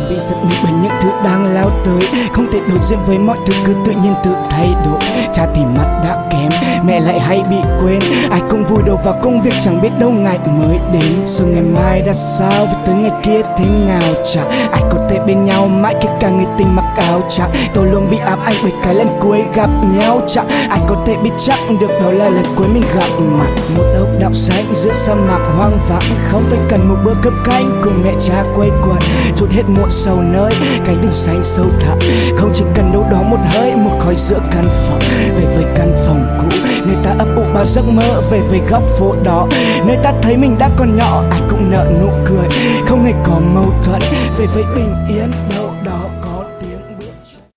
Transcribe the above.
bị giật mình bởi những thứ đang lao tới, không thể đối diện với mọi thứ cứ tự nhiên tự thay đổi. Cha thì mắt đã kém, mẹ lại hay bị quên, ai cũng vùi đầu vào công việc chẳng biết đâu ngày mới đến. Rồi ngày mai ra sao và tới ngày kia thế nào chẳng ai có thể bên nhau mãi kể cả người tình mặc áo trắng. Tôi luôn bị ám ảnh bởi cái lần cuối gặp nhau, chẳng ai có thể biết chắc được đó là lần cuối mình gặp mặt. Một ốc đảo xanh giữa sa mạc hoang vắng, không tôi cần một bữa cơm canh cùng mẹ cha quây quần, chút hết muộn sầu nơi cánh đường xanh sâu thẳm. Không chỉ cần đâu đó một hơi một khói giữa căn phòng, về với căn phòng cũ người ta ấp ủ bao giấc mơ, về với góc phố đó nơi ta thấy mình đã còn nhỏ, ai cũng nở nụ cười không hề có mâu thuẫn, về với bình yên.